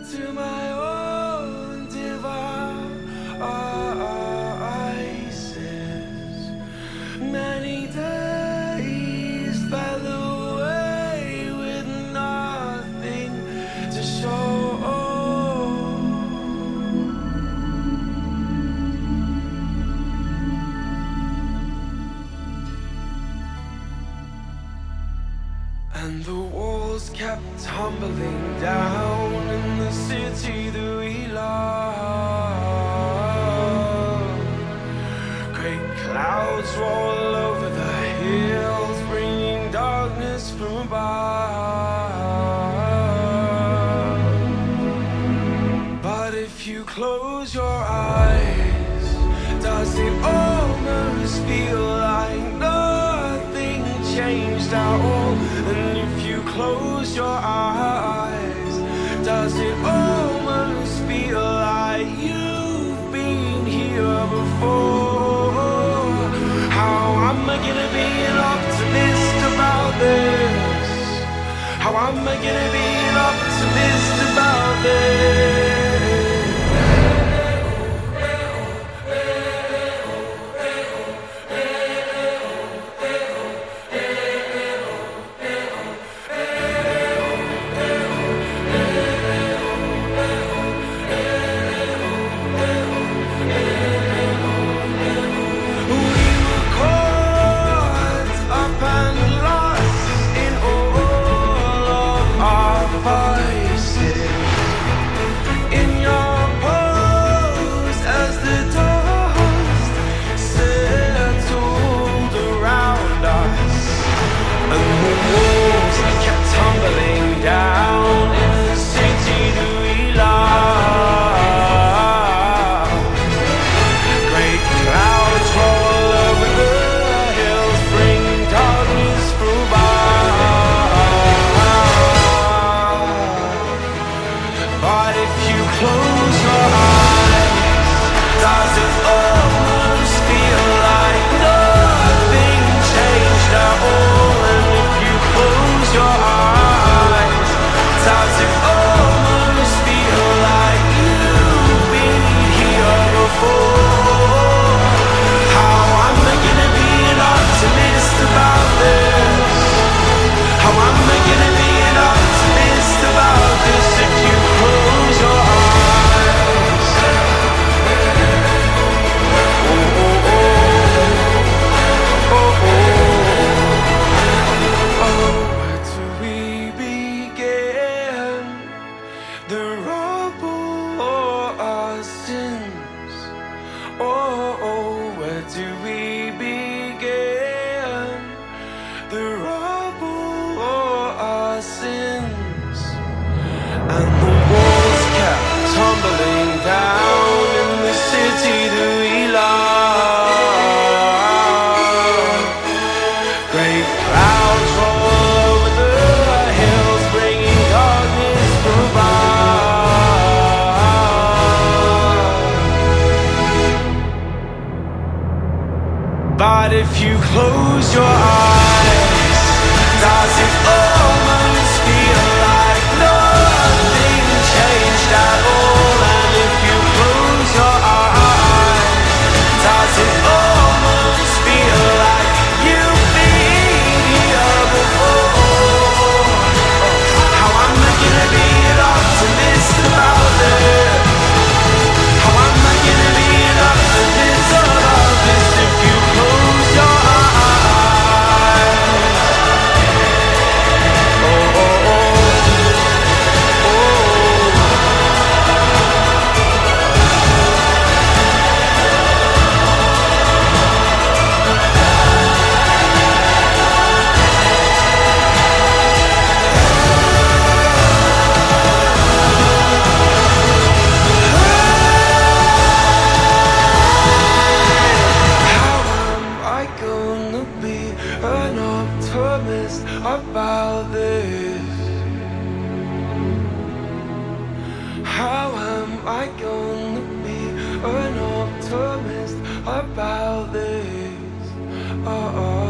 to my own devices. Many days fell away with nothing to show. And the walls kept tumbling down in the city that we love. Great clouds roll over the hills, bringing darkness from above. But if you close your eyes, does it almost feel like nothing changed at all? And if you close your eyes, does it almost feel like you've been here before? How am I gonna be an optimist about this? How am I gonna be an optimist about this? But if you close your eyes, does it almost feel like nothing changed at all? And if you close your eyes, does it almost feel like you've been here before? How am I gonna be an optimist about this? How am I gonna be an optimist about this if you close your eyes? Oh, oh, oh, an optimist about this? How am I gonna be an optimist about this? Oh, oh.